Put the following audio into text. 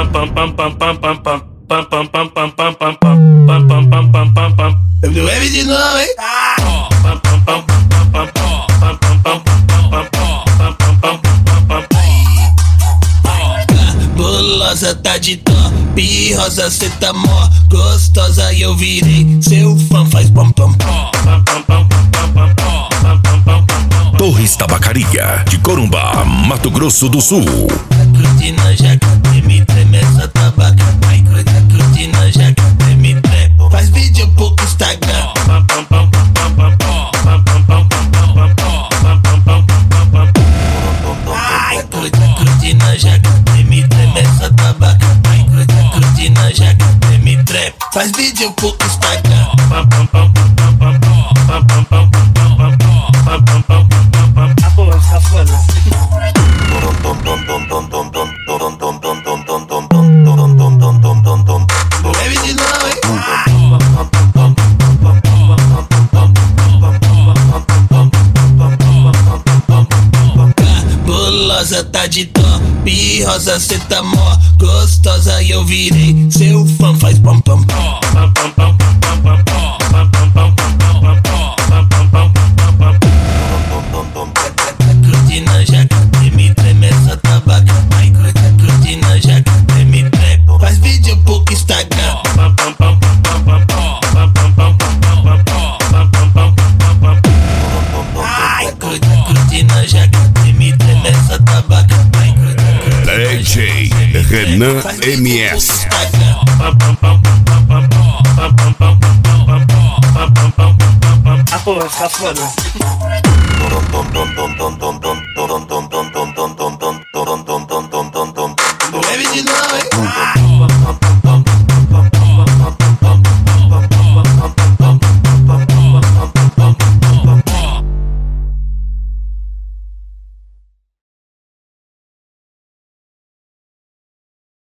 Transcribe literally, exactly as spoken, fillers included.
W M de novo, hein? Bulosa tá de top, rosa cê tá mó gostosa e eu virei seu fã, faz pam pam pam. Torres Tabacaria, de Corumbá, Mato Grosso do Sul. Curtindo já que me treme essa tabaca. Vai curtindo já que me treme. Faz vídeo pro Instagram. Ai, curtindo já que me treme essa tabaca. Vai curtindo já que me treme. Faz vídeo pro Instagram. Bulosa tá de top, rosa cê tá mó gostosa e eu virei seu fã, faz pam pam pam. Curtindo já que me treme essa tabaca. Vai curtindo já que me treme. Faz vídeo pro Instagram. Ai, curtindo já que me treme essa tabaca. D J Renan M S. Ah, pô, vai ficar foda. W M de novo, hein?